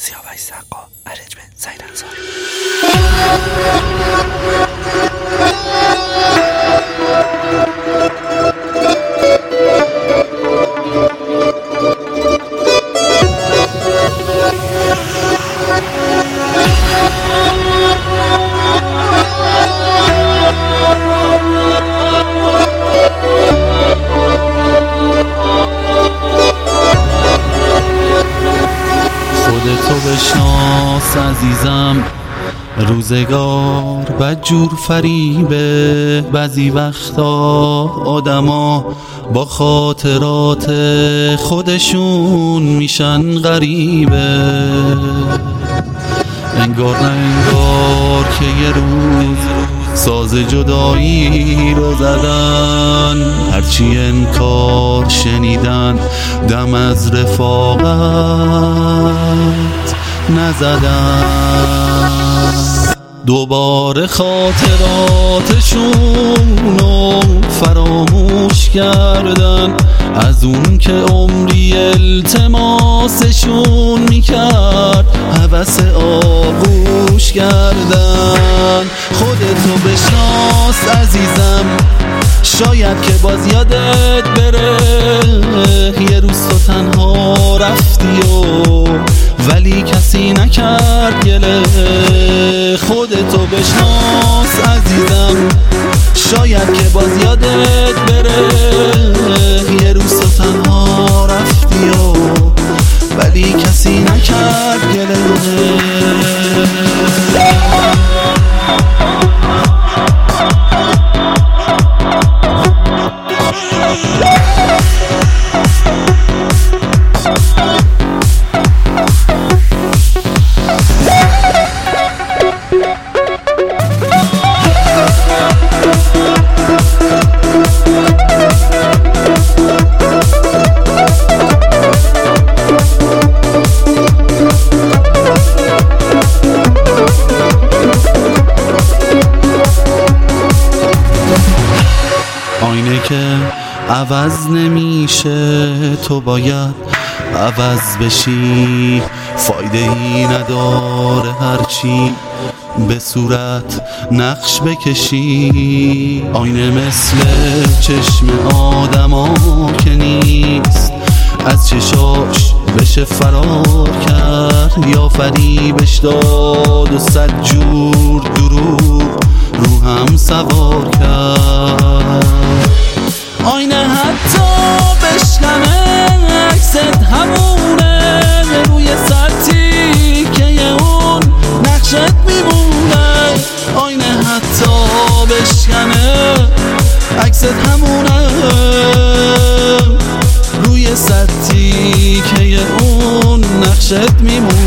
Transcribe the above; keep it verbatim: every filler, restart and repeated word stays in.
سیاوش سقا، ارنجمنت سعید انصاری. خودتو بشناس عزیزم، روزگار بدجور فریبه. بعضی وقتا آدما با خاطرات خودشون میشن غریبه. انگار نه انگار که یه روز ساز جدایی رو زدن، هرچی انکار شنیدن دم از رفاقت نزدن. دوباره خاطراتشونو فراموش کردن، از اون که عمری التماسشون میکرد هوس آغوش کردن. خودتو بشناس عزیزم، شاید که باز یادت بره یه روز تو تنها رفتی و ولی کسی نکرد گله. خودتو بشناس عزیزم، شاید که باز یادت بره یه روز تو تنها رفتی و ولی کسی نکرد گله. آینه که عوض نمیشه، تو باید عوض بشی. فایده ای نداره هرچی به صورت نقش بکشی. آینه مثل چشم آدما که نیست، از چشاش بشه فرار کرد یا فریبش داد و صد جور دروغ رو هم سوار کرد. آینه حتی بشکنه عکست همونه، روی سطحی که اون نقشت میمونه. آینه حتی بشکنه عکست همونه، روی سطحی که اون نقشت میمونه.